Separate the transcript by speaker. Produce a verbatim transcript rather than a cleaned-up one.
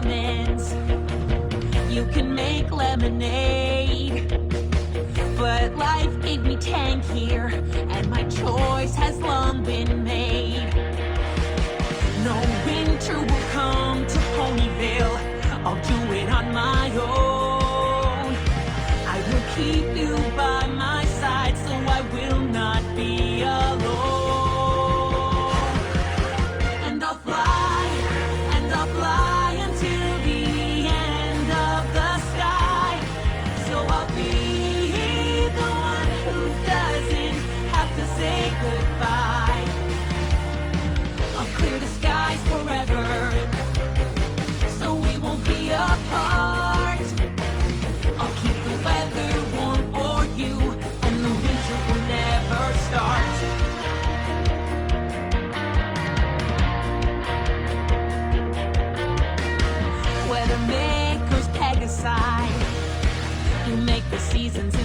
Speaker 1: lemons, you can make lemonade. But life gave me Tank here, and my choice has long been made. No winter will come to Ponyville, I'll do it on my own. I will keep you by my side, so I will not be alone. And I'll fly, and I'll fly until the end of the sky. So I'll be the one who doesn't have to say goodbye. I'll clear the skies forever, so we won't be apart. I'll keep the weather warm for you, and the winter will never start. Weather makers peg aside, you make the seasons